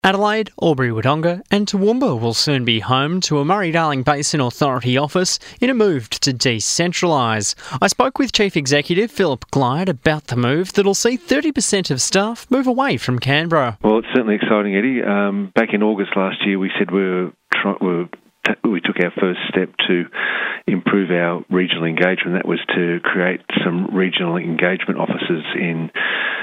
Adelaide, Albury-Wodonga and Toowoomba will soon be home to a Murray-Darling Basin Authority office in a move to decentralise. I spoke with Chief Executive Philip Glyde about the move that'll see 30% of staff move away from Canberra. Well, it's certainly exciting, Eddie. Back in August last year, we said we took our first step to improve our regional engagement. That was to create some regional engagement offices in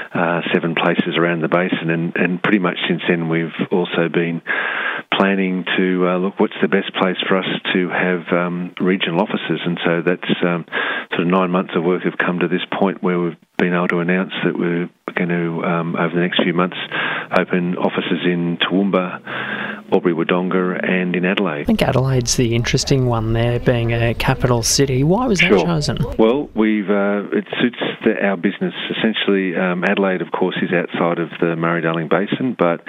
7 places around the basin, and pretty much since then we've also been planning to look what's the best place for us to have regional offices, and so that's sort of 9 months of work have come to this point where we've been able to announce that we're going to, over the next few months, open offices in Toowoomba, Albury-Wodonga and in Adelaide. I think Adelaide's the interesting one there, being a capital city. Why was that chosen? Well, it suits our business. Essentially, Adelaide, of course, is outside of the Murray-Darling Basin, but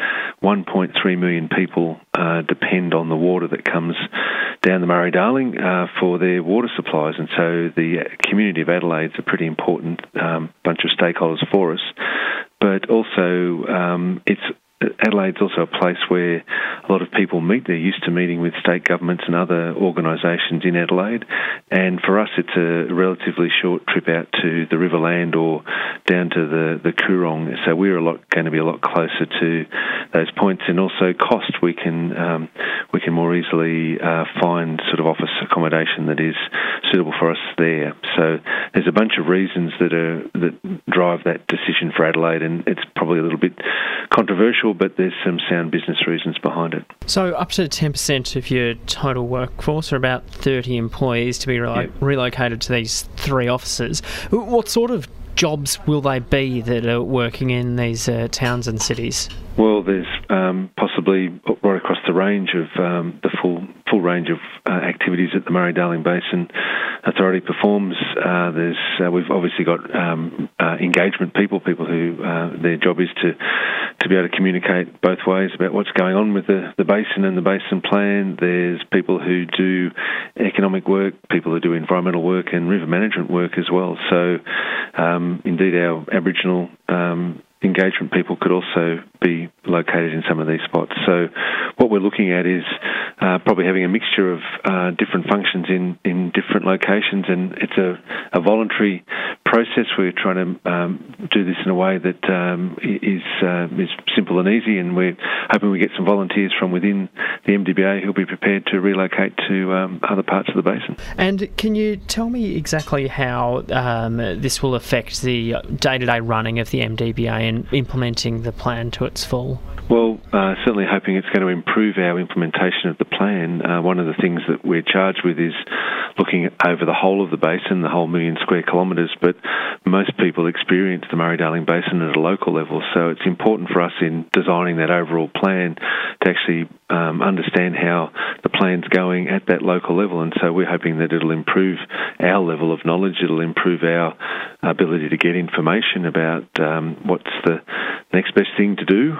1.3 million people depend on the water that comes down the Murray-Darling for their water supplies, and so the community of Adelaide's a pretty important bunch of stakeholders for us. But also, Adelaide's also a place where a lot of people meet. They're used to meeting with state governments and other organisations in Adelaide, and for us it's a relatively short trip out to the Riverland or down to the Coorong, so we're going to be a lot closer to those points. And also cost, we can more easily find sort of office accommodation that is suitable for us there. So there's a bunch of reasons that drive that decision for Adelaide, and it's probably a little bit controversial, but there's some sound business reasons behind it. So up to 10% of your total workforce, or about 30 employees, to be relocated to these 3 offices. What sort of jobs will they be that are working in these towns and cities? Well, there's possibly right across the range of the full range of activities that the Murray-Darling Basin Authority performs. We've obviously got engagement people who their job is to be able to communicate both ways about what's going on with the basin and the basin plan. There's people who do economic work, people who do environmental work and river management work as well. So indeed our Aboriginal engagement people could also be located in some of these spots. So what we're looking at is probably having a mixture of different functions in different locations, and it's a voluntary process. We're trying to do this in a way that is simple and easy, and we're hoping we get some volunteers from within the MDBA who'll be prepared to relocate to other parts of the basin. And can you tell me exactly how this will affect the day-to-day running of the MDBA and implementing the plan to its full? Well, certainly hoping it's going to improve our implementation of the plan. One of the things that we're charged with is looking over the whole of the basin, the whole 1 million square kilometres, but most people experience the Murray-Darling Basin at a local level, so it's important for us in designing that overall plan to actually understand how the plan's going at that local level, and so we're hoping that it'll improve our level of knowledge, it'll improve our ability to get information about what's the next best thing to do,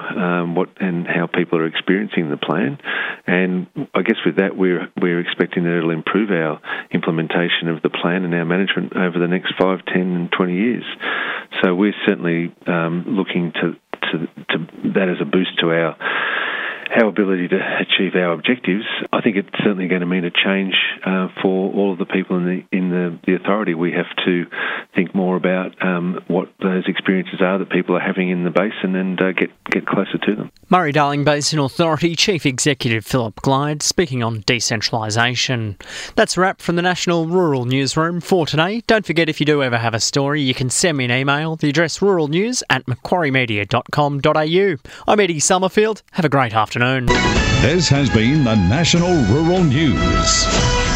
and how people are experiencing the plan. And I guess with that, we're expecting that it'll improve our implementation of the plan and our management over the next 5, 10 and 20 years. So we're certainly looking to that as a boost to our ability to achieve our objectives. I think it's certainly going to mean a change for all of the people in the authority. We have to think more about what those experiences are that people are having in the basin and get closer to them. Murray-Darling Basin Authority Chief Executive Philip Glyde speaking on decentralisation. That's a wrap from the National Rural Newsroom for today. Don't forget, if you do ever have a story, you can send me an email. The address ruralnews@macquariemedia.com.au. I'm Eddie Summerfield. Have a great afternoon. This has been the National Rural News.